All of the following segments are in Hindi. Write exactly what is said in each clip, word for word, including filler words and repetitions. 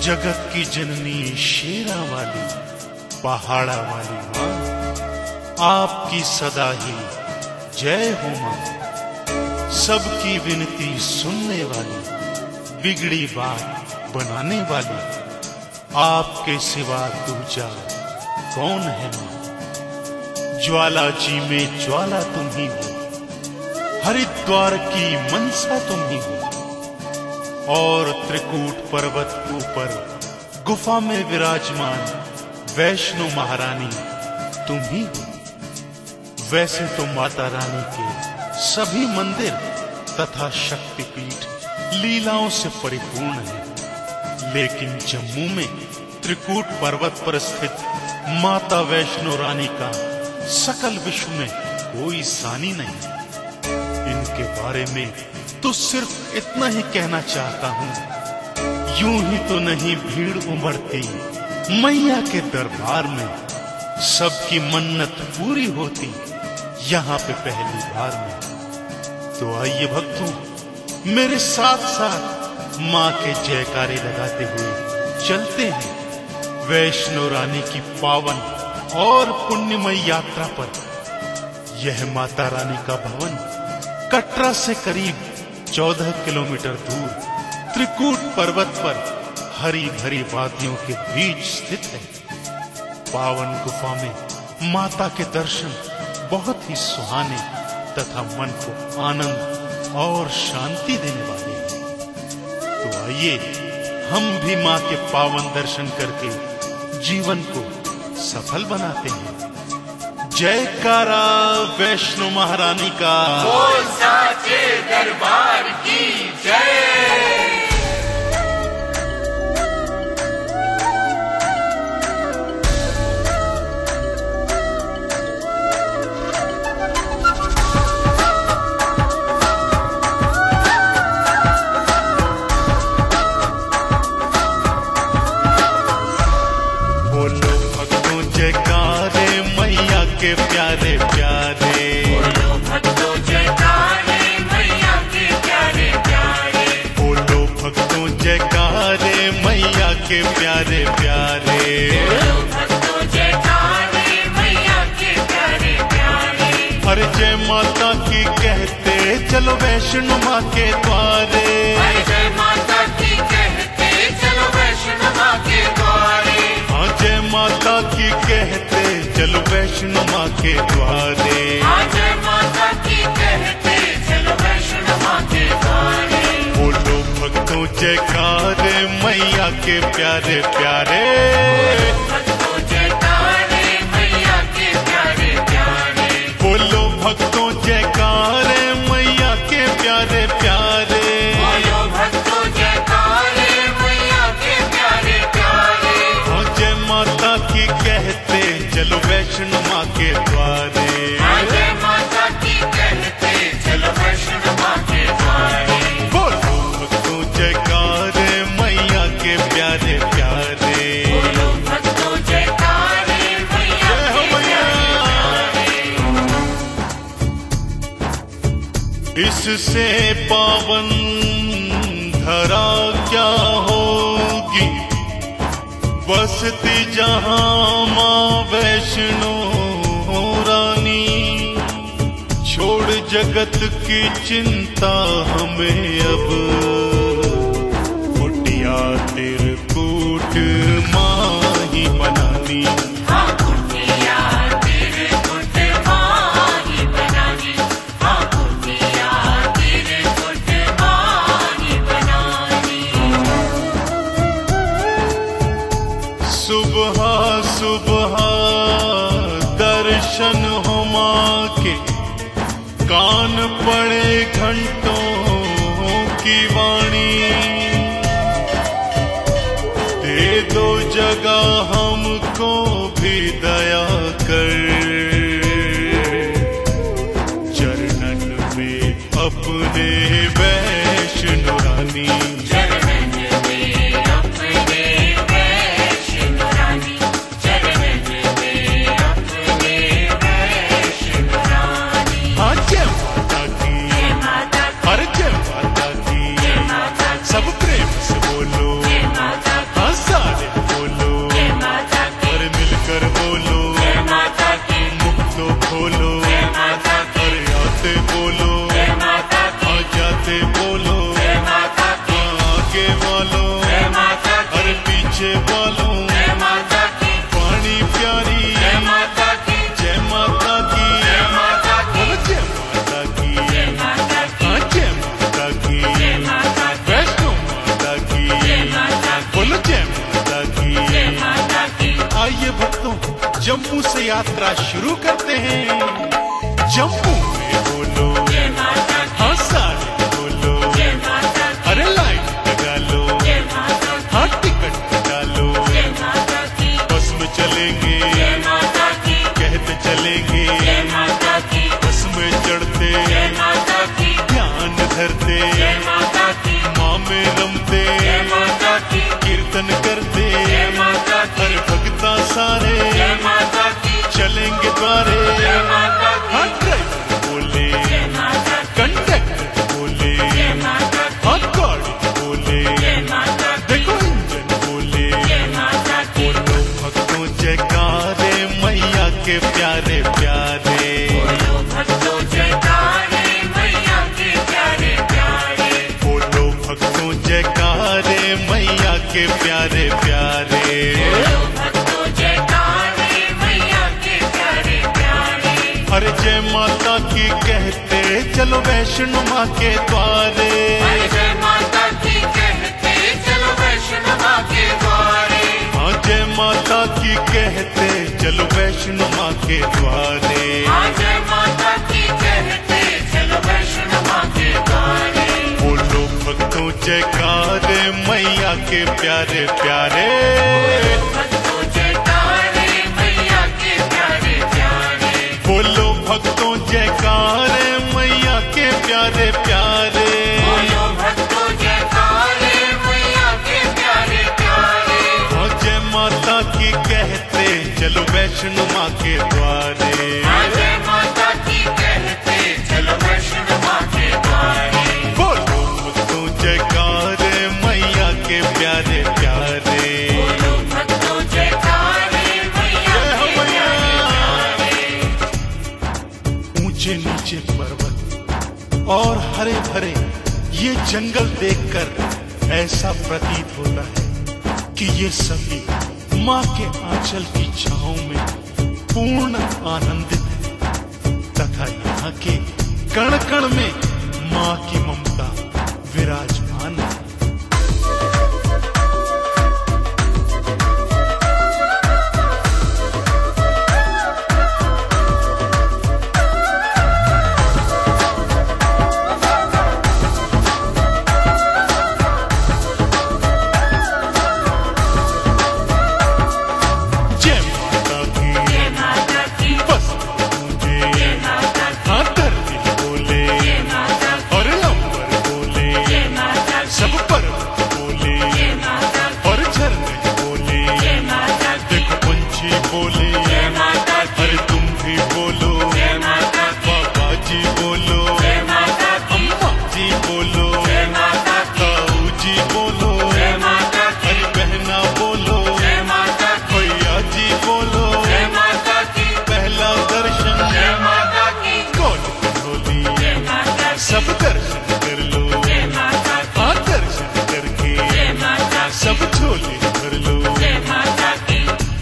जगत की जननी शेरा वाली पहाड़ा वाली माँ, आपकी सदा ही जय हो माँ। सबकी विनती सुनने वाली, बिगड़ी बात बनाने वाली, आपके सिवा दूजा कौन है माँ। ज्वाला जी में ज्वाला तुम ही हो, हरिद्वार की मनसा तुम ही हो, और त्रिकूट पर्वत ऊपर गुफा में विराजमान वैष्णो महारानी तुम ही हो। वैसे तो माता रानी के सभी मंदिर तथा शक्तिपीठ लीलाओं से परिपूर्ण है, लेकिन जम्मू में त्रिकूट पर्वत पर स्थित माता वैष्णो रानी का सकल विश्व में कोई सानी नहीं। इनके बारे में तो सिर्फ इतना ही कहना चाहता हूँ, यूं ही तो नहीं भीड़ उमड़ती मैया के दरबार में, सबकी मन्नत पूरी होती यहाँ पे पहली बार में। तो आइए भक्तों, मेरे साथ साथ माँ के जयकारे लगाते हुए चलते हैं वैष्णो रानी की पावन और पुण्यमयी यात्रा पर। यह माता रानी का भवन कटरा से करीब चौदह किलोमीटर दूर त्रिकूट पर्वत पर हरी भरी वादियों के बीच स्थित है। पावन गुफा में माता के दर्शन बहुत ही सुहाने तथा मन को आनंद और शांति देने वाले हैं। तो आइए हम भी माँ के पावन दर्शन करके जीवन को सफल बनाते हैं। जयकारा वैष्णो महारानी का, बोल साचे दरबार की जय। बोलो भक्तों जयकारे मैया के प्यारे प्यारे, बोलो भक्तों जयकारे मैया के प्यारे प्यारे, बोलो भक्तों जयकारे मैया के प्यारे प्यारे। बोलो भक्तों जयकारे मैया के प्यारे प्यारे। हर जय माता की कहते चलो वैष्णो माँ के द्वारे, हर जय माता की कहते चलो वैष्णो माँ के द्वारे, हाँ जय माता की कहते चलो वैष्णो माँ के द्वारे। हाँ जय माता की कहते चलो वैष्णो माँ के द्वारे। बोलो भक्तों जयकारे मैया के प्यारे प्यारे, भक्तों जयकारे मैया के प्यारे प्यारे, बोलो भक्तों जयकारे मैया के प्यारे प्यारे। बोलो भक्तों जयकारे मैया के प्यारे प्यारे। हाँ जय माता की कहते चलो वैष्णो माँ के द्वारे, हाँ जय माता की कहते चलो वैष्णो माँ के द्वारे। बोलो भक्तों जयकारे मैया के प्यारे प्यारे। बोलो भक्तों जयकारे मैया जय हो के मैया। प्यारे। इससे पावन धरा क्या होगी, बसती जहां माँ वैष्णो रानी। छोड़ जगत की चिंता हमें अब, कुटिया त्रिकूट माँ ही बनानी। हाँ कुटिया त्रिकूट माँ ही बनानी, हाँ कुटिया त्रिकूट माँ ही बनानी। सुबह सुबह दर्शन हो माँ के, कान पड़े घंटों की वाणी। दे दो जगह हमको भी दया कर, चरणन में अपने वैष्णो रानी। चरणन में अपने वैष्णो रानी, चरणन में अपने वैष्णो रानी। हाँ जय माता की, जय माता की, हर जय माता की, जय माता की, सब प्रेम से बोलो, जय माता की, हाँ जम्मू से यात्रा शुरू करते हैं। जम्मू में बोलो हाँ सारे बोलो, अरे लाइन लगा लो, हाँ टिकट कटा लो, बस में चलेंगे कहते चलेंगे, बस में चढ़ते ध्यान धरते, माँ में रमते कीर्तन करते, हर भक्ता सारे चलेंगे द्वारे। हाँ ड्राइवर बोले, कंडक्टर बोले, हाँ गाड़ी बोले, देखो इंजन बोले, बोलो भक्तों जयकारे मैया के प्यारे प्यारे, बोलो भक्तों जयकारे मैया के प्यारे प्यारे, बोलो भक्तों जयकारे मैया के प्यारे प्यारे, बोलो भक्तों जयकारे मैया के प्यारे प्यारे। अरे जय माता की कहते चलो वैष्णो माँ के द्वारे, अरे जय माता की कहते चलो वैष्णो माँ के द्वारे, हाँ जय माता की कहते चलो वैष्णो माँ के द्वारे, हाँ जय माता की कहते चलो वैष्णो माँ के द्वारे, बोलो भक्तों जयकारे मैया के प्यारे प्यारे, भक्तों जयकारे मैया के प्यारे प्यारे, बोलो भक्तों जयकारे मैया के प्यारे प्यारे, बोलो भक्तों जयकारे मैया के प्यारे प्यारे, हाँ जय माता की कहते चलो वैष्णो माँ के द्वारे, हाँ जय माता की कहते चलो वैष्णो माँ के द्वारे, बोलो भक्तों जयकारे मैया के प्यारे प्यारे, बोलो भक्तों जयकारे मैया के प्यारे प्यारे। ऊंचे नीचे पर्वत और हरे भरे ये जंगल देखकर ऐसा प्रतीत होता है कि ये सभी माँ के आंचल की छांव में पूर्ण आनंदित है, तथा यहाँ के कण कण में माँ की ममता विराजमान है। जय माता की जय माता की बस मुझे जय माता की हाँ धरती बोले जय माता की और अंबर बोले, जय माता की सब पर्वत बोले जय माता की और झरने बोले, जय माता की देखो पंछी बोले, जय माता की अरे तुम भी बोलो, जय माता की बाबा जी बोलो, जय माता की अम्मा जी बोलो, जय माता की ताऊ जी बोलो, जय माता की अरे बहना बोलो, जय माता की भैया जी बोलो, जय माता की पहला दर्शन जय माता की कौन होली, जय माता की सब दर्शन कर लो, जय माता की हाँ दर्शन करके जय माता की सब झोले भर लो। जय माता की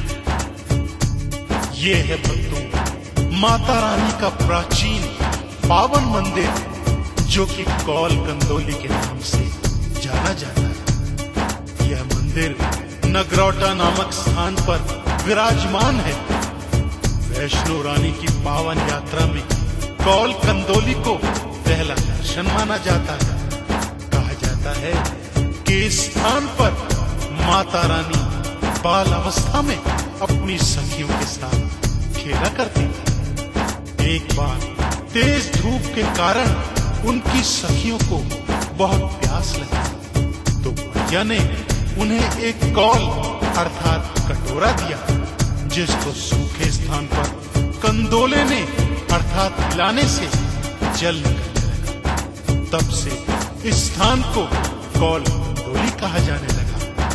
ये है भक्तों माता रानी का प्राचीन पावन मंदिर जो कि कौल कंदोली के नाम से जाना जाता है। यह मंदिर नगरौटा नामक स्थान पर विराजमान है। वैष्णो रानी की पावन यात्रा में कौल कंदोली को पहला दर्शन माना जाता है। कहा जाता है कि इस स्थान पर माता रानी बाल अवस्था में अपनी सखियों के साथ खेला करती थी। एक बार तेज धूप के कारण उनकी सखियों को बहुत प्यास लगी तो भैया ने उन्हें एक कौल अर्थात कटोरा दिया, जिसको सूखे स्थान पर कंदोले ने अर्थात पिलाने से जल निकलने लगा। तब से इस स्थान को कौल कंदोली कहा जाने लगा।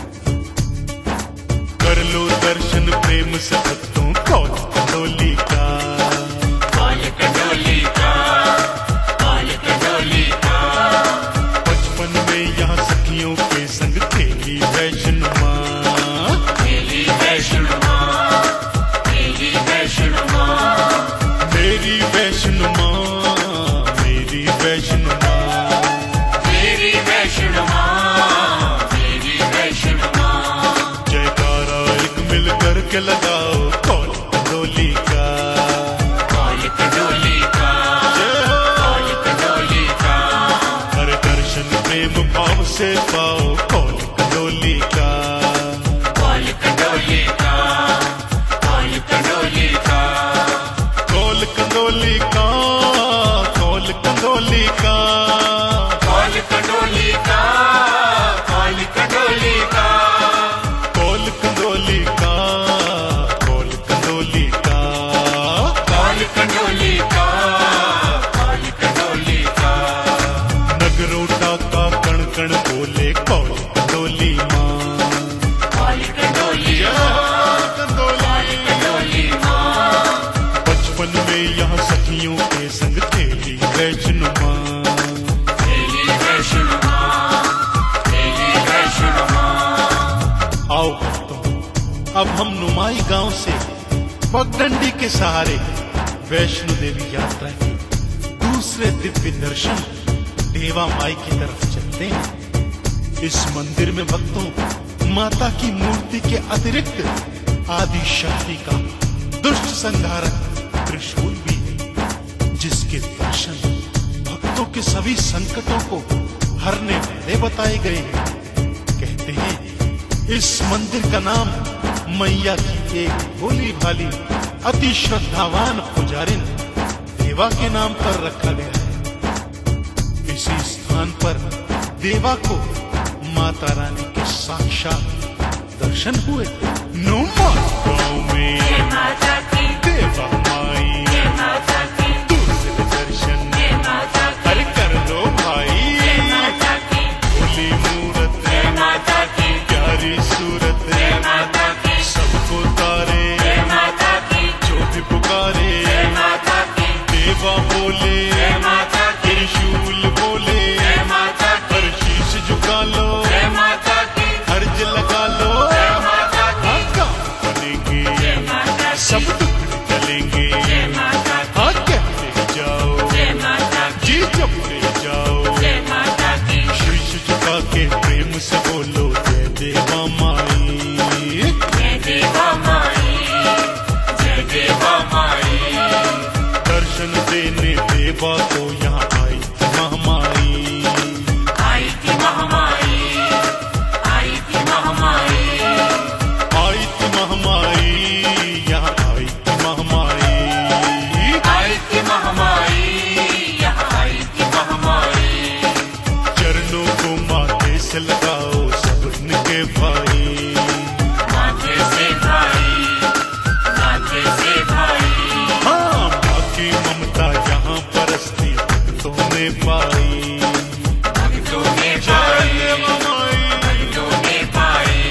कर लो दर्शन प्रेम से भक्तों कौल कंदोली का, कौल कंदोली का, कौल कंदोली का। बचपन में यहाँ सखियों के संग खेली वैष्णो माँ, मेरी वैष्णो माँ, मेरी वैष्णो माँ, मेरी वैष्णो माँ, मेरी वैष्णो माँ, मेरी वैष्णो माँ, मेरी वैष्णो माँ। जयकारा एक मिल करके लगाओ कौल से पाओ कौल कंडोली का, कौल कंडोली का, कौल कंडोली का, कौल कंडोली का, कौल कंडोली का, कौल कंडोली का, कौल कंडोली का, कौल कंडोली का, कौल कंडोली का, कौल कंडोली का, कौल कंडोली का, नगरोटा का कण कण बोले कौल कंडोली माँ, कौल कंडोली माँ, कंडोली कंडोली माँ, बचपन में यहाँ सखियों के संग खेली वैष्णो माँ, तेरी वैष्णो माँ, तेरी वैष्णो माँ। आओ भक्तों, अब हम नुमाई गांव से पगडंडी के सहारे वैष्णो देवी यात्रा की दूसरे दिव्य दर्शन देवा माई की तरफ चलते हैं। इस मंदिर में भक्तों माता की मूर्ति के अतिरिक्त आदि शक्ति का दुष्ट संहारक त्रिशूल भी है, जिसके दर्शन भक्तों के सभी संकटों को हरने वाले बताए गए हैं। कहते हैं इस मंदिर का नाम मैया की एक भोली भाली अति श्रद्धावान पुजारिन देवा के नाम पर रखा गया है। इसी स्थान पर देवा को माता रानी के साक्षात दर्शन हुए। नुमाई गांव में जय माता की, देवा माई जय माता की, दूसरे दर्शन जय माता की, अरे कर लो भाई, जय माता की, भोली मूरत जय माता की, प्यारी सूरत जय माता की, सबको तारे जय माता की, जो भी पुकारे जय माता की, देवा बोले जय माता की, त्रिशूल बोले जय माता की, पर शीश झुका लो जय माता की, अर्ज लगा लो, जय माता की, हाँ काम बनेंगे जय माता की, सब दुख चलेंगे, जय माता की, हाँ कहते जाओ जय माता की, जी जपते जाओ, जय माता की, शीश झुका के प्रेम से बोलो जय देवा माई, जय देवा माई, जय देवा माई, दर्शन देने देवा को यहाँ आई महामाई, आई थी महामाई, आई थी महामाई, आई थी महामाई, यहाँ आई थी महामाई, आई थी महामाई, यहाँ आई थी महामाई, चरणों को माथे से लगाओ सब उनके भाई, माथे से भाई, माथे से भाई, हाँ बाकी ममता यहाँ परस्ती भक्तों ने पाई, भक्तों ने जय पाई, देवा माई, भक्तों ने पाई,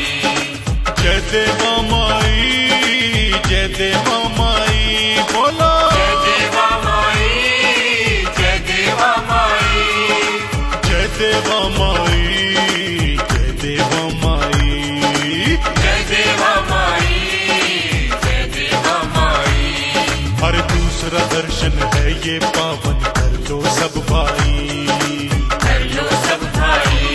जय देवा माई, जय देवा माई, बोलो जय देवा माई, जय देवा माई, जय देवा माई, जय देवा माई, जय देवा माई, जय देवा माई, हर दूसरा दर्शन है ये पावन कर लो सब भाई, कर लो सब भाई,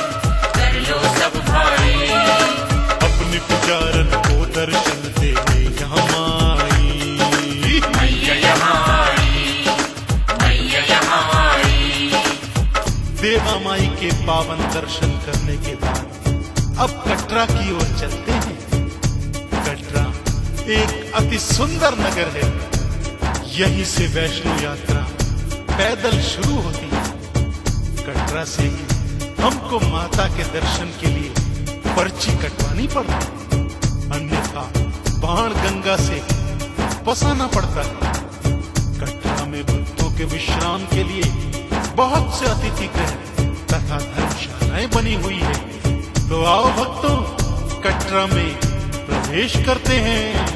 कर लो सब भाई, अपने पुजारन को दर्शन देने यहाँ माई, मैया यहाँ आई, मैया यहाँ आई, देवा माई के पावन दर्शन करने के बाद अब कटरा की ओर चलते हैं। कटरा एक अति सुंदर नगर है, यहीं से वैष्णो यात्रा पैदल शुरू होती है। कटरा से ही हमको माता के दर्शन के लिए पर्ची कटवानी पड़ती, अन्यथा बाण गंगा से बसाना पड़ता है। कटरा में भक्तों के विश्राम के लिए बहुत से अतिथि गृह तथा धर्मशालाएं बनी हुई है। तो आओ भक्तों, कटरा में प्रवेश करते हैं।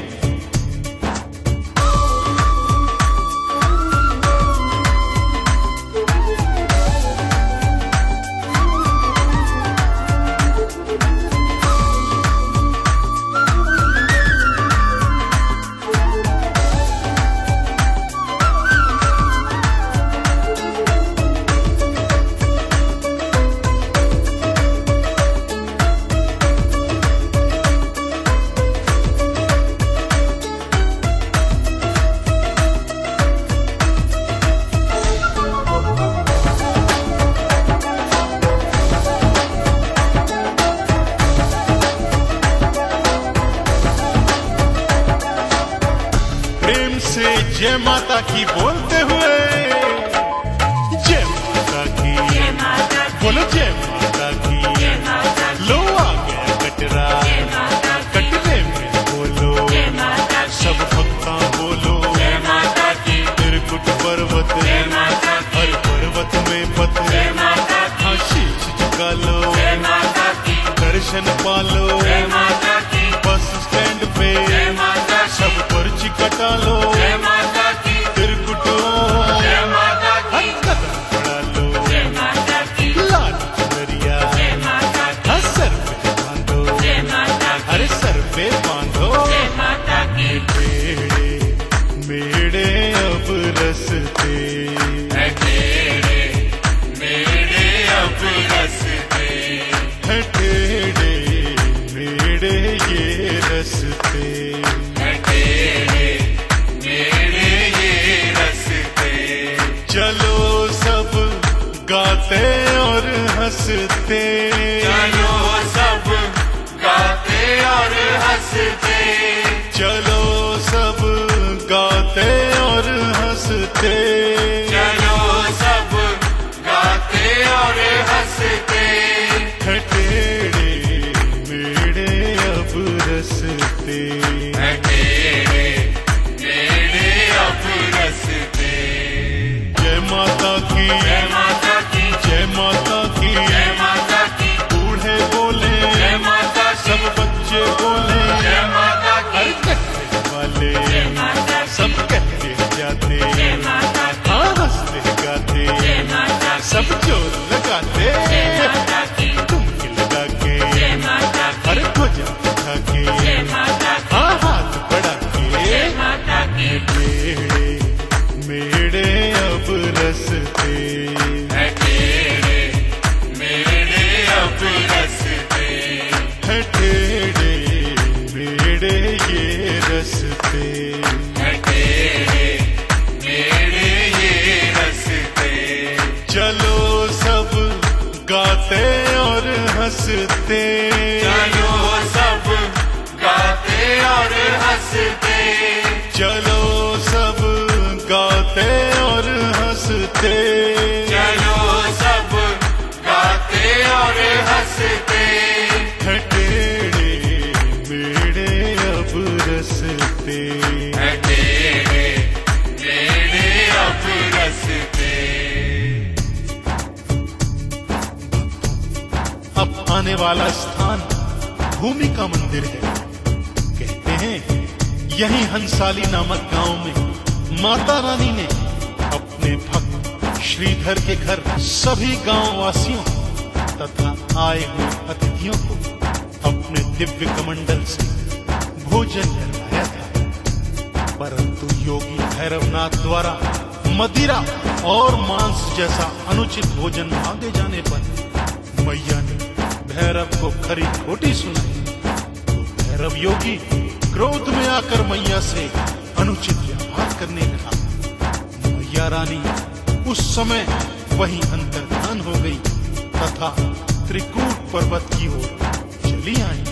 प्रेम से जय माता की बोलते हुए, जय माता की, बोलो जय माता की। लो आ गया कटरा, कटरे में बोलो सब भक्ता बोलो, त्रिकुट पर्वत हर पर्वत में पत, हाँ शीश झुका लो, दर्शन पालो, बस स्टैंड पे सब पर्ची कटा लो, त्रिकुटो कदम बढ़ा लो, लाल चुनरिया हाँ सर पे बांधो, अरे सर पे बांधो। मेरे मेरे अब रसते, मेरे अब रसते, टेढ़े मेरे ये रसते, मेरे मेरे ये रसते। चलो सब गाते और हंसते, चलो सब गाते और हंसते, चलो सब गाते और हंसते, चलो सब गाते और हंसते। टेढ़े मेरे अब रसते, मेरे मेरे अब रसते। जय माता की, जय माता की, जय माता की, जय माता की, बूढ़े बोले जय माता की, सब बच्चे बोले, जय माता की, अरे कटरे वाले सब कहते जाते, हाँ हंसते गाते, सब जोर लगाते, ठुमके लगा के, अरे ध्वजा उठा के, हाँ हाथ बढ़ा के, मेरे मेरे अब रसते, मेरे मेरे अब रसते। टेढ़े मेरे ये रसते, मेरे मेरे ये रसते। चलो सब गाते और हंसते, चलो सब गाते और हंसते, चलो सब गाते और हंसते, चलो सब गाते और हंसते। टेढ़े मेरे अब रसते, मेरे मेरे अब रसते। अब आने वाला स्थान भूमिका मंदिर है। कहते हैं यही हंसाली नामक गांव में माता रानी ने अपने भक्त श्रीधर के घर सभी गांव वासियों तथा आए हुए अतिथियों को अपने दिव्य कमंडल से भोजन करवाया था। परंतु योगी भैरवनाथ द्वारा मदिरा और मांस जैसा अनुचित भोजन मांगे जाने पर मैया ने भैरव को खरी खोटी सुनाई। तो भैरव योगी क्रोध में आकर मैया से अनुचित व्यवहार करने लगा। मैया रानी उस समय वहीं अंतर्धान हो गई तथा त्रिकूट पर्वत की ओर चली आई।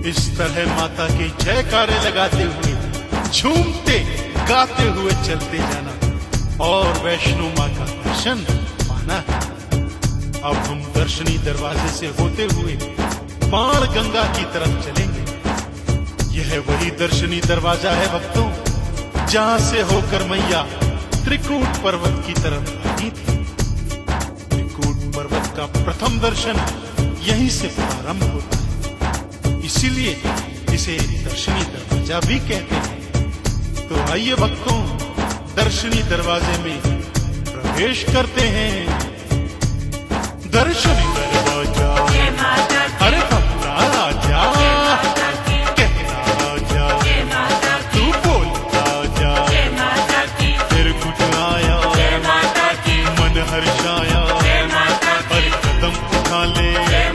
इस तरह माता के जयकारे लगाते हुए, झूमते गाते हुए चलते जाना और वैष्णो माँ का दर्शन पाना है। अब हम दर्शनी दरवाजे से होते हुए बाण गंगा की तरफ चलेंगे। यह वही दर्शनी दरवाजा है भक्तों, जहां से होकर मैया त्रिकूट पर्वत की तरफ भागी थी। त्रिकूट पर्वत का प्रथम दर्शन यहीं से प्रारंभ होता है, इसीलिए इसे दर्शनी दरवाजा भी कहते हैं। तो आइए भक्तों, दर्शनी दरवाजे में प्रवेश करते हैं। दर्शनी दरवाजा, अरे भक्ता आजा, कहता आजा, तू बोलता जा, फिर कुछ आया, मन हर्षाया, अरे कदम उठा ले,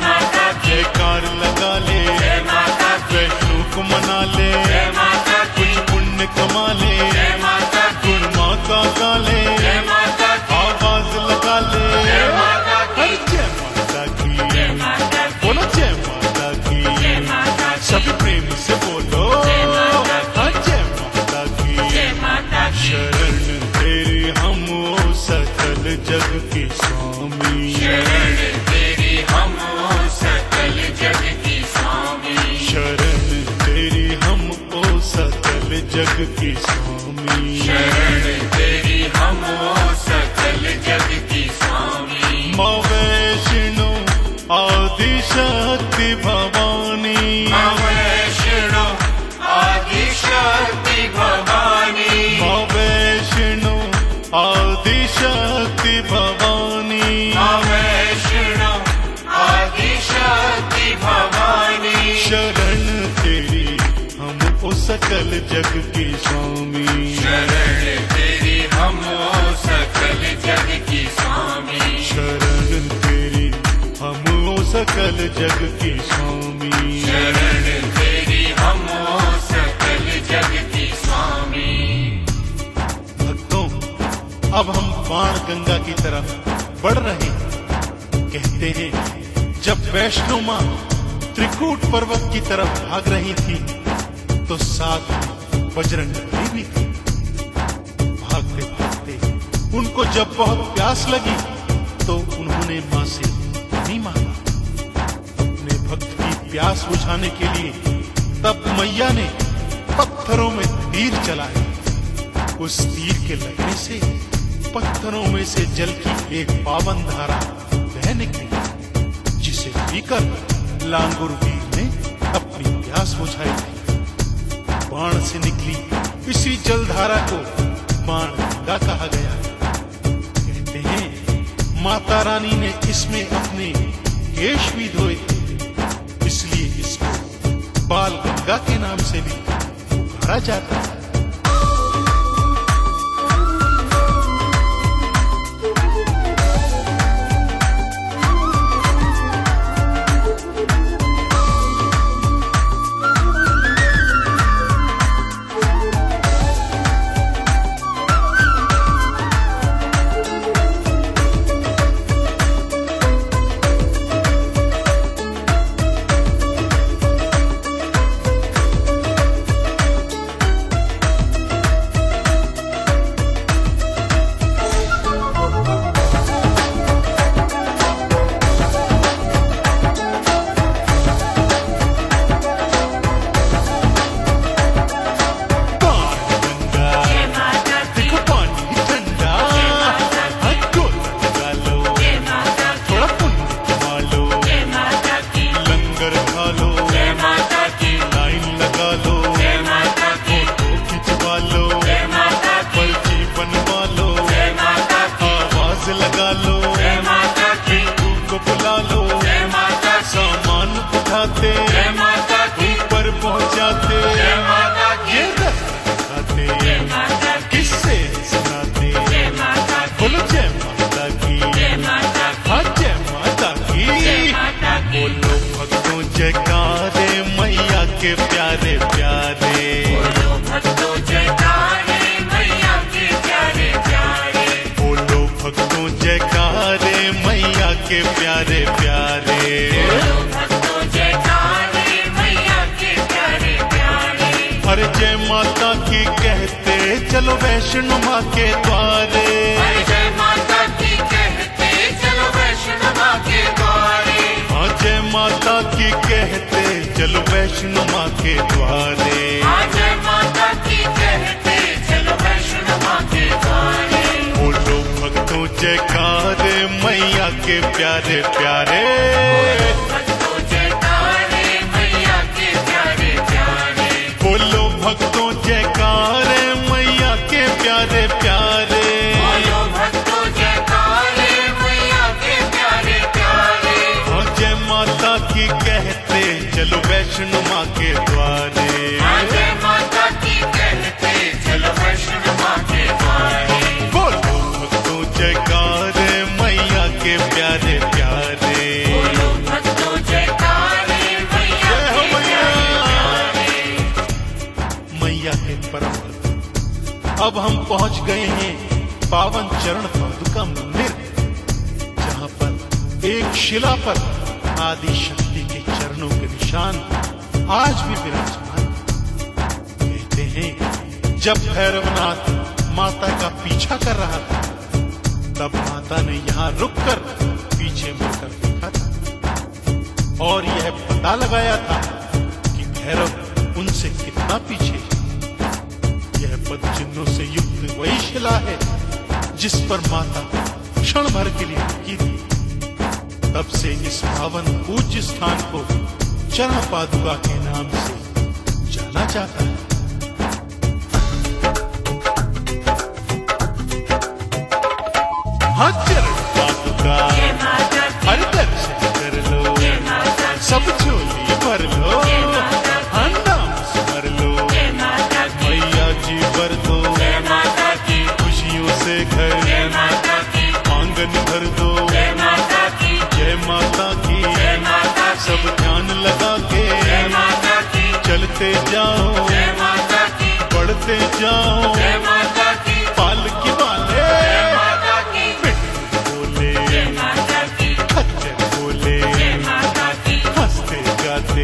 जयकार लगा ले, वैष्णो को मना ले, कुछ पुण्य कमा ले, गुण माता का ले, आवाज लगा ले, हर जय माता की, बोलो जय माता की, सभी प्रेम से बोलो हर जय माता की। शरण तेरी हम ओ सकल जग के स्वामी, शरण तेरी हम ओ सकल जग की स्वामी, शरण तेरी हम ओ सकल जग की स्वामी, शरण तेरी हम ओ सकल जग की स्वामी। माँ वैष्णो आदि शक्ति भवानी, माँ वैष्णो आदि शक्ति भवानी, माँ वैष्णो आदि शक्ति भवानी, माँ वैष्णो आदि शक्ति भवानी। शरण तेरी हम ओ सकल जग की स्वामी, शरण तेरी हम ओ सकल जग की स्वामी, शरण तेरी हम ओ सकल जग की स्वामी, शरण तेरी हम ओ सकल जग की स्वामी। भक्तों, अब हम बाण गंगा की तरफ बढ़ रहे हैं। कहते हैं जब वैष्णो माँ त्रिकूट पर्वत की तरफ भाग रही थी तो साथ में बजरंग बली भी थी। भागते भागते उनको जब बहुत प्यास लगी तो उन्होंने माँ से पानी मांगा अपने भक्त की प्यास बुझाने के लिए। तब मैया ने पत्थरों में तीर चलाए। उस तीर के लगने से पत्थरों में से जल की एक पावन धारा बह निकली, जिसे पीकर लांगुर वीर ने अपनी प्यास बुझाई थी। बाण से निकली इसी जलधारा को बाण गंगा कहा गया। कहते हैं माता रानी ने इसमें अपने केश भी धोए थे, इसलिए इसको बाल गंगा के नाम से भी पुकारा जाता है। ऊपर पहुंचाते ये दिखाते किससे सुनाते। बोलो जय माता की, हाँ जय माता की। बोलो भक्तों जयकारे मैया के प्यारे प्यारे। बोलो भक्तों जयकारे मैया के प्यारे प्यारे। बोलो भक्तों जयकारे मैया के प्यारे प्यारे। बोलो भक्तों जयकारे मैया के चलो वैष्णो माँ के द्वारे। अरे जय माता की कहते चलो वैष्णो माँ के द्वारे। हाँ जय माता की कहते चलो वैष्णो माँ के द्वारे। हाँ जय माता की कहते चलो वैष्णो माँ के द्वारे। बोलो भक्तों जयकारे मैया के प्यारे प्यारे। भक्तों जयकारे मैया के प्यारे प्यारे। बोलो भक्तों जयकारे मैया के प्यारे प्यारे। बोलो भक्तों जयकारे मैया के प्यारे प्यारे। हाँ जय माता की कहते चलो वैष्णो माँ के द्वारे। हाँ जय माता की कहते चलो वैष्णो माँ के द्वारे। बोलो भक्तों जयकारे मैया के प्यारे प्यारे। बोलो भक्तों जयकारे मैया जय हो के मैया। प्यारे मैया के परम भक्त। अब हम पहुंच गए हैं पावन चरण पादुका मंदिर, जहां पर एक शिला पर आदि शक्ति के चरणों के निशान आज भी विराजमान। कहते हैं जब भैरवनाथ माता का पीछा कर रहा था, तब माता ने यहाँ रुककर पीछे मुड़कर देखा था और यह पता लगाया था कि भैरव उनसे कितना पीछे है। यह पद चिन्हों से युक्त वही शिला है जिस पर माता क्षण भर के लिए रुकी थी। तब से इस पावन पूज्य स्थान को चरण पादुका के नाम से जाना जाता है। हाँ चरण पादुका हर दर्शन कर लो, सब झोली भर लो, हाँ नाम स्मर लो, मैया जी भर दो खुशियों से घर, आंगन भर दो जय माता की। सब ध्यान लगा के चलते जाओ, बढ़ते जाओ, पालकी वाले बोले, खच्चर बोले, हंसते गाते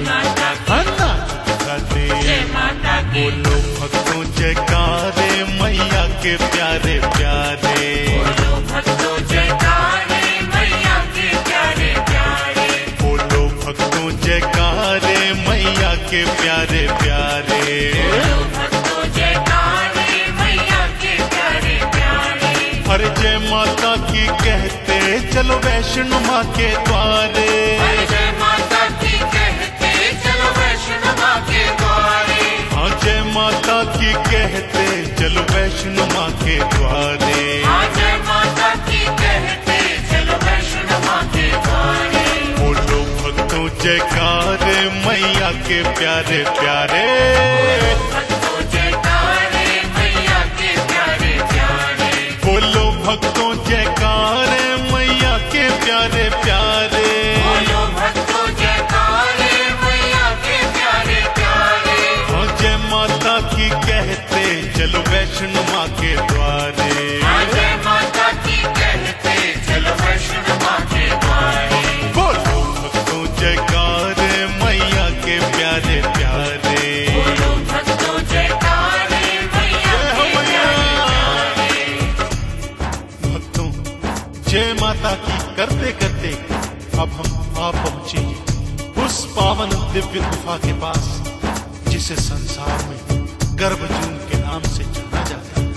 नाच गाते। बोलो भक्तों जयकारे मैया के प्यारे प्यारे। बोलो भक्तों जयकारे मैया के प्यारे प्यारे। बोलो भक्तों जयकारे मैया के प्यारे प्यारे। बोलो भक्तों जयकारे मैया के प्यारे प्यारे। अरे जय माता की कहते चलो वैष्णो माँ के द्वारे। अरे जय माता की कहते चलो वैष्णो माँ के द्वारे। हाँ जय माता की कहते चलो वैष्णो माँ के द्वारे। हाँ जय माता की कहते चलो वैष्णो माँ के द्वारे। बोलो भक्तों जयकारे मैया के प्यारे प्यारे। भक्तों जयकारे मैया के प्यारे प्यारे। बोलो भक्तों जयकारे मैया के प्यारे प्यारे। बोलो भक्तों जयकारे मैया के प्यारे प्यारे। हाँ जय माता की कहते चलो वैष्णो माँ के द्वारे। हाँ जय माता की कहते चलो वैष्णो माँ के द्वारे। बोलो भक्तों जयकारे मैया के प्यारे प्यारे। बोलो भक्तों जयकारे मैया जय हो के मैया। प्यारे प्यारे। भक्तों जय माता की करते करते अब हम आ पहुंचे उस पावन दिव्य गुफा के पास, जिसे संसार में गर्भजून के नाम से जाना जाता है।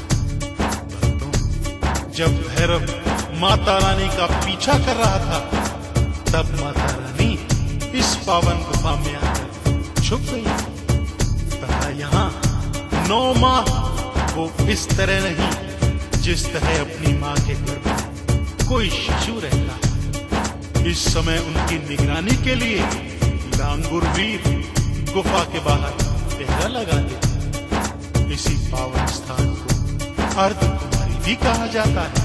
भक्तों जब भैरव माता रानी का पीछा कर रहा था, तब माता रानी इस पावन गुफा में आकर छुप गई। तथा यहाँ नौ माह वो इस तरह नहीं जिस तरह अपनी माँ के गर्भ में कोई शिशु रहता है। इस समय उनकी निगरानी के लिए लांगुर वीर गुफा के बाहर पहरा लगा देते। इसी पावन स्थान को अर्धकुमारी भी कहा जाता है।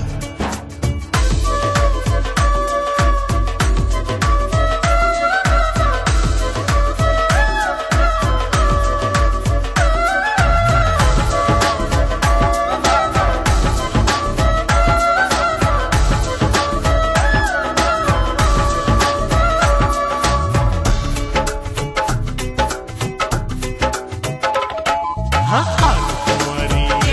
हाँ, अर्धकुमारी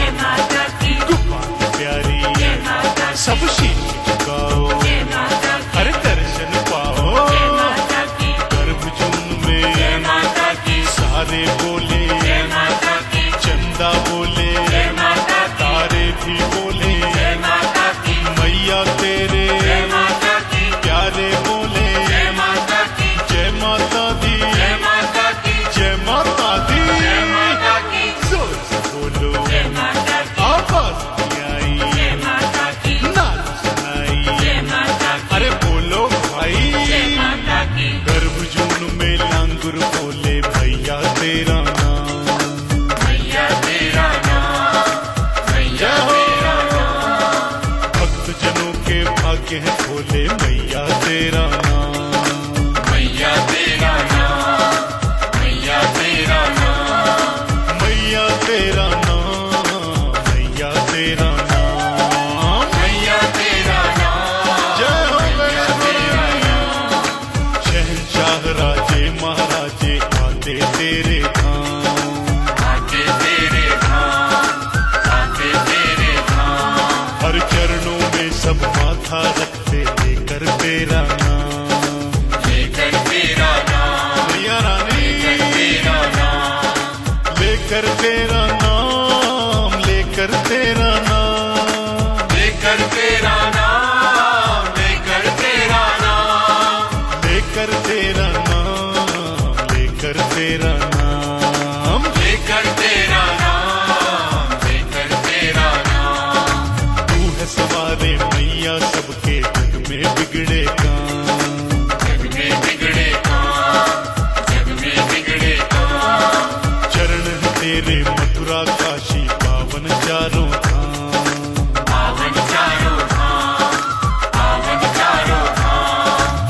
आते तेरे धाम, आते तेरे धाम, आते तेरे धाम। हर चरणों में सब माथा रखते लेकर तेरा नाम, लेकर तेरा नाम, मैया रानी तेरा नाम, लेकर तेरा नाम, लेकर तेरा नाम, लेकर तेरा नाम, लेकर तेरा नाम, लेकर तेरा नाम, लेकर तेरा नाम। लेकर तेरा नाम, लेकर तेरा नाम। तू है सवारे मैया सबके जग में बिगड़े काम, जग में बिगड़े काम, जग में बिगड़े काम। चरण है तेरे मथुरा काशी पावन चारों धाम, पावन चारों धाम, पावन चारों धाम।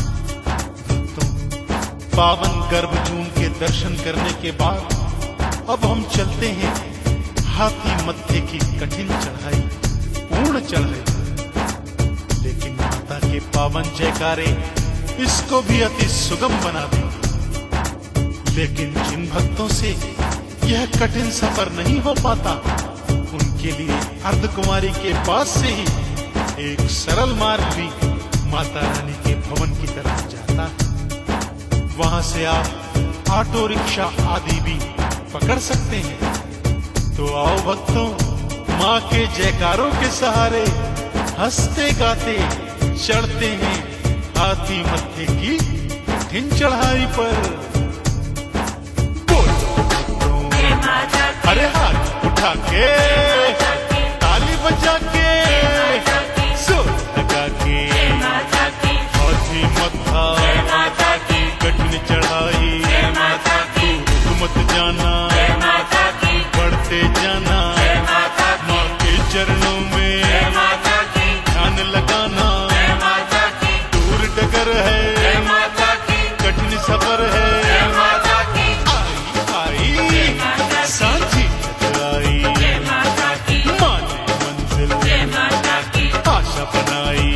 पावन गर्भ जून के दर्शन करने के बाद अब हम चलते हैं हाथी मत्थे की कठिन चढ़ाई, पूर्ण चढ़ाई। लेकिन माता के पावन जयकारे इसको भी अति सुगम बना देंगे। लेकिन जिन भक्तों से यह कठिन सफर नहीं हो पाता, उनके लिए अर्धकुमारी के पास से ही एक सरल मार्ग भी माता रानी के भवन की तरफ जाता है। वहां से आप ऑटो रिक्शा आदि भी पकड़ सकते हैं। तो आओ भक्तों, माँ के जयकारों के सहारे हंसते गाते चढ़ते हैं हाथी मत्थे की कठिन चढ़ाई पर। अरे हाथ उठा के, ताली बजा के, सुर लगा के, हाथी मत्था कठिन चढ़ाई, तू मत जाना, बढ़ते जाना, माँ के चरणों में ध्यान लगाना। दूर डगर है, कठिन सफर है, आई आई सांझी आई, माँ ने मंजिल आशा बनाई।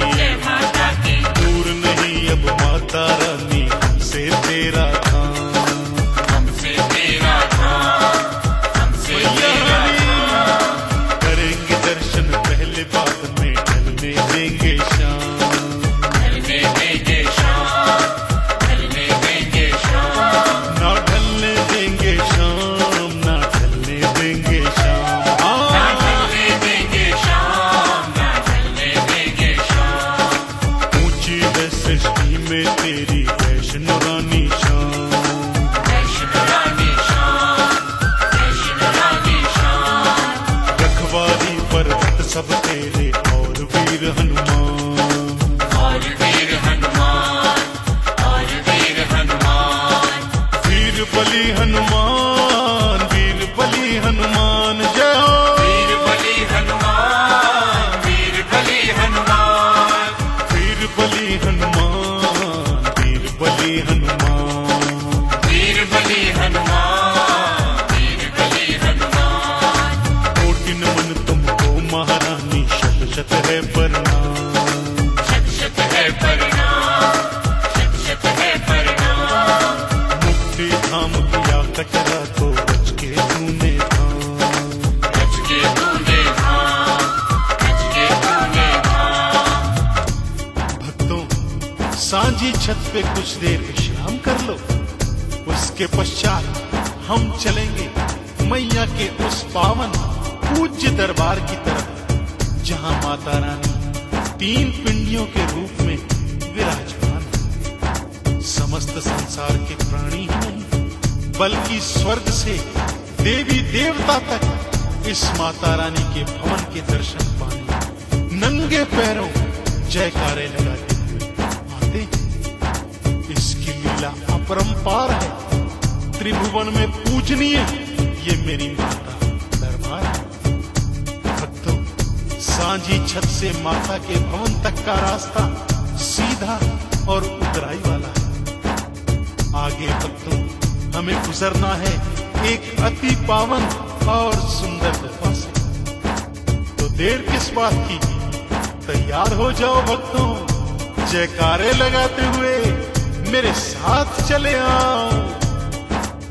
दूर नहीं अब माता रानी हमसे तेरा धाम, हमसे तेरा धाम, हमसे तेरा धाम। करेंगे दर्शन पहले बाद में ढलने देंगे शाम, ढलने देंगे शाम, ढलने देंगे शाम। ना ढलने देंगे शाम, ना ढलने देंगे शाम। ना हाँ, ढलने देंगे शाम, ना ढलने देंगे शाम। ऊंची है सृष्टि में तेरी वैष्णो रानी शाम, वैष्णो रानी शाम, वैष्णो रानी शाम। रखवारी पर्वत सब तेरे और वीर हनुमान, और वीर हनुमान, और वीर हनुमान। वीर बलि हनुमान, वीर बलि हनुमान जय हो। वीर बलि हनुमान, वीर बलि हनुमान। वीर बलि हनुमान, वीर बलि हनुमान। वीर बलि हनुमान, वीर बलि हनुमान। कोटि नमन तुमको महारानी, शत शत है प्रणाम, शत शत है प्रणाम, शत शत है प्रणाम। मुक्ति धाम किया कचरा तो बच के तूने धाम, रच के तूने धाम, रच के तूने धाम। भक्तों, सांझी छत पे कुछ देर विश्राम कर लो। उसके पश्चात हम चलेंगे मैया के उस पावन पूज्य दरबार की तरफ, जहां माता रानी तीन पिंडियों के रूप में विराजमान है। समस्त संसार के प्राणी ही नहीं, बल्कि स्वर्ग से देवी देवता तक इस माता रानी के भवन के दर्शन पाने नंगे पैरों जयकारे लगाते हुए आते हैं। इसकी लीला अपरंपार है, त्रिभुवन में पूजनीय ये मेरी माता दरबार है। भक्तों, सांझी छत से माता के भवन तक का रास्ता सीधा और उतराई वाला है। आगे भक्तों हमें गुजरना है एक अति पावन और सुंदर गुफा से। तो देर किस बात की, तैयार हो जाओ भक्तों, जयकारे लगाते हुए मेरे साथ चले आओ।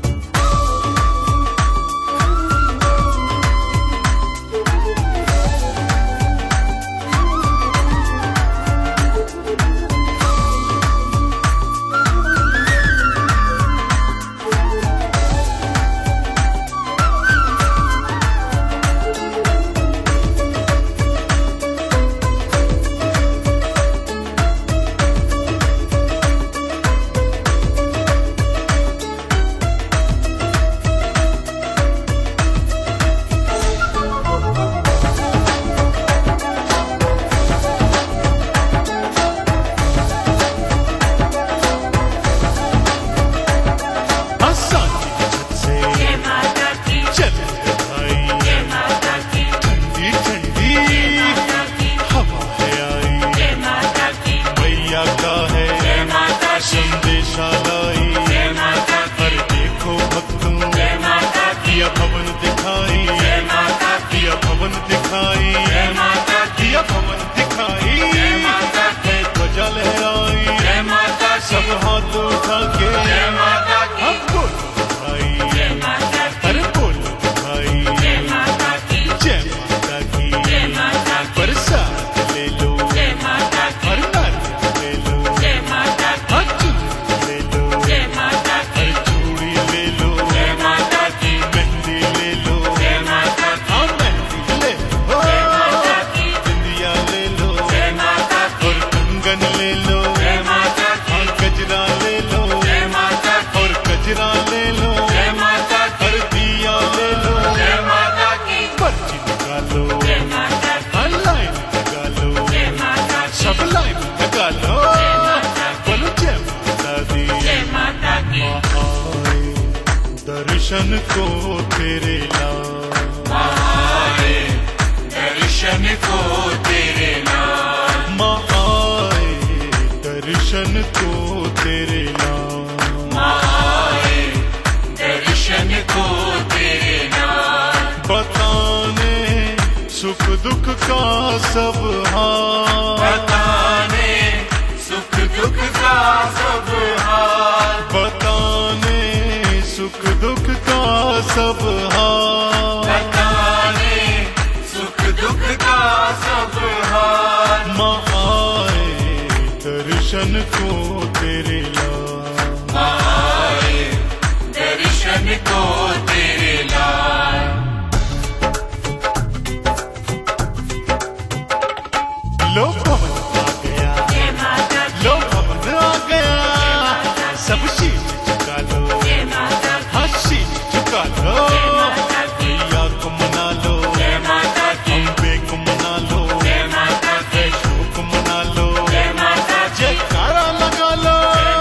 जय माता की हम बोलो भाई, जय माता की अरे बोलो भाई, जय माता की जय माता की। जय माता की बरसात ले लो, जय माता की और नारियल ले लो, जय माता की हाँ चूड़ी ले लो, जय माता की और चूड़ी ले लो, जय माता की मेहंदी ले लो, जय माता की हाँ मेहंदी ले लो, जय माता की बिंदिया ले लो, जय माता की और कंगन ले लो, जय माता की और गजरा ले लो, जय माता की और गजरा ले लो, जय माता की और दिया ले लो, जय माता की पर्ची निकालो, जय माता की हाँ लाइन लगा लो, जय माता की सब लाइन लगा लो, बोलो जय माता दी। जय माता की आए दर्शन को तेरे लाल, आए दर्शन को तेरे नाम माँ आए दर्शन को तेरे लाल, आए दर्शन को तेरे नाम बताने सुख दुख का सब हाल, बताने सुख दुख का सब हाल बताने सुख दुख का सब हाल, बताने सुख दुख का सब हाल माँ आए दर्शन को तेरे लाल, आए दर्शन को तेरे लाल लो भवन आ गया, जय माता की लो भवन आ गया, सब शीश झुका लो, जय माता की हाँ शीश झुका लो, माता की मैया को मना लो, जय माता की अम्बे को मना लो, जय माता की वैष्णो को मना लो, जय माता की जयकारा लगा लो,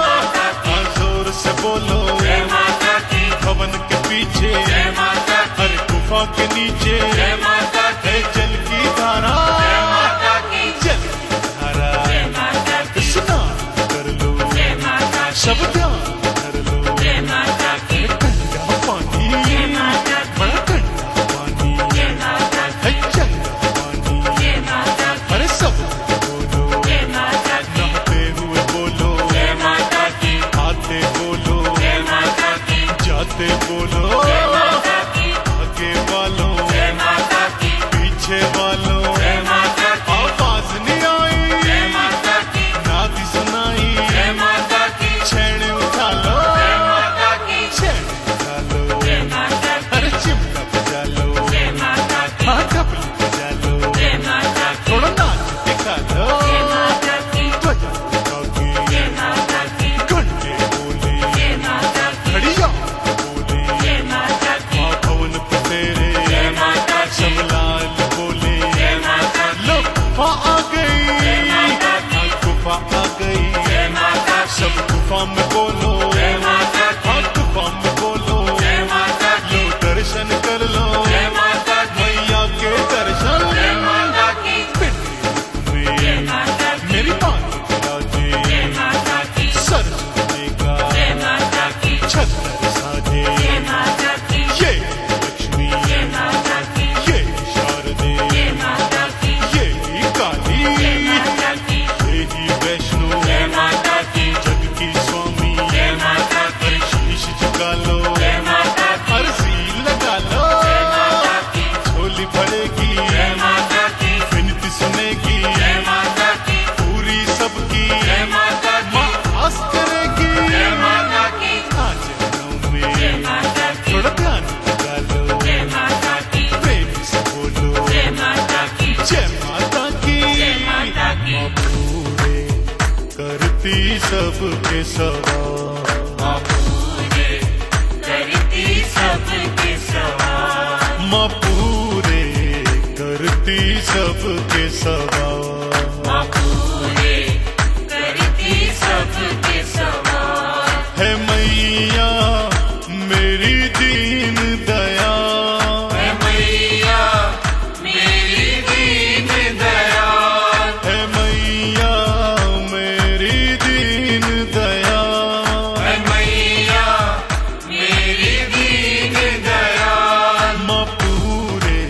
हाँ जोर से बोलो, जय माता की भवन के पीछे जय माता की हर गुफा के नीचे जय माता की है जल की धारा, जय माता की जल की धारा, जय माता की स्नान कर लो, जय माता की सब ध्यान कर लो, जय माता की ठंडा पानी, जय माता की बड़ा ठंडा पानी, जय माता की है चंगा पानी, जय माता की अरे सब बोलो, जय माता की नहाते हुए बोलो, जय माता की आते बोलो, जय माता की जाते बोलो, जय माता की आगे वालों, जय माता की पीछे वालों, जय माता की आवाज नहीं आई, जय माता की नादी सुनाई, जय माता की छेड़ उठा लो, जय माता की छेड़ उठा लो, जय माता की अरे चिमटा बजा लो, जय माता की हाँ डबली बजा लो, जय माता की थोड़ा नाच दिखा लो, जय माता की ध्वजा दिखा के, जय माता की घंटे बोले, जय माता की घड़िया बोले, जय माता की माँ भवन पे तेरे जय माता की सब लाल बोले, जय माता की लो गुफा आ गई, जय माता की हाँ गुफा आ गई, जय माता की सब गुफा में बोलो, जय माता की हाँ गुफा में बोलो, जय माता की लो दर्शन कर लो, जय माता की मैया के दर्शन, जय माता की पिंडी जय में माता की मेरी माँ की राजे, जय माता की सर झुकने का जय माता की छत्तर साजे, जय माता की ये लक्ष्मी, जय माता की ये शारदे, जय माता की ये ही काली, जय माता की ये ही वैष्णो, जय माता की जग की स्वामी, जय माता की शीश झुका लो, जय माता की अर्जी लगा लो, जय माता की झोली भरेगी, जय माता की विनती सुनेगी, जय माता की पूरी सबकी, जय माता की माँ आस करेगी, जय माता की आज नौ जय में माता की थोड़ा ध्यान लगा लो, जय माता की प्रेम से बोलो, जय माता की जय माता की, जय माता की माँ पूरे करती सबके सवार, माँ पूरे करती सबके सवार माँ पूरे करती सबके सवार, माँ पूरे करती सबके सवार है मैया मेरी दीन दया, है मैया मेरी दीन दयाल है मैया मेरी दीन दया, है मैया मेरी दीन दयाल माँ पूरे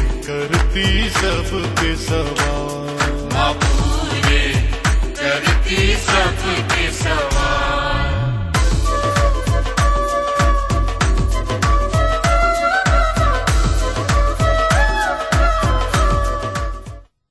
करती सबके सवार, माँ पूरे करती सब